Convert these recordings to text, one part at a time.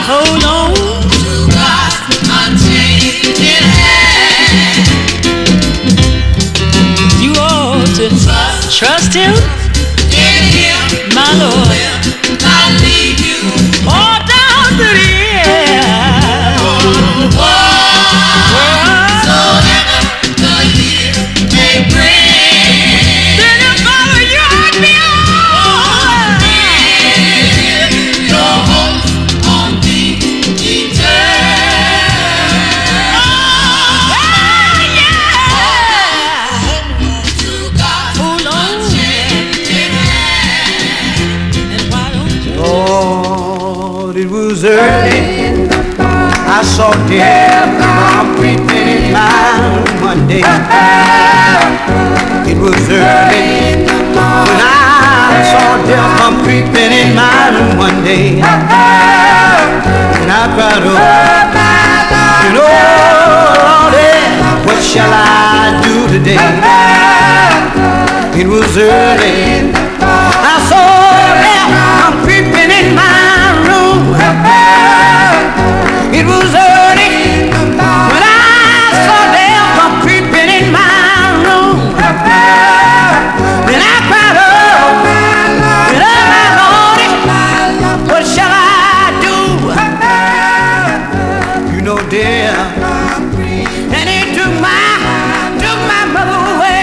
Hold on to God's unchanging hand. You ought to trust Him in Him, my Lord. Will not leave you all down to the end. Whatsoever the year may bring, then you follow you and me on. Your hope on the eternal. Oh, yeah. To God, hold on. Lord, it was early. I saw death come creeping in mine one day. It was early when I saw death come creeping in mine one day. And I cried, oh, you know, Lordy, what shall I do today? It was early. I saw death come creeping in my room. It was early when I saw death come creeping in my room. Then I cried, oh, my Lordy, what shall I do? You know, dear, and he took my mother away.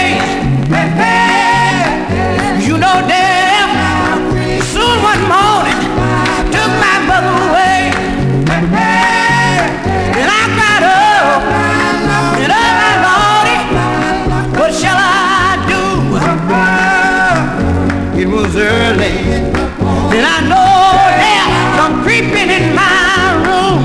You know, dear, soon one morning took my mother away. And I cried, oh, and oh, my Lordy, what shall I do? It was early, and I know death come creeping in my room.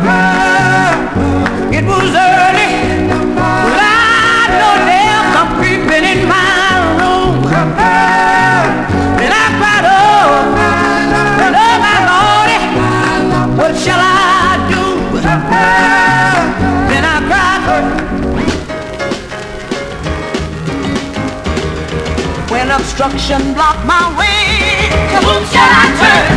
It was early, but I know death come creeping in my room. And I cried, oh, and oh, my Lordy, what shall I do? Then I cried, when obstruction blocked my way, to whom shall I turn?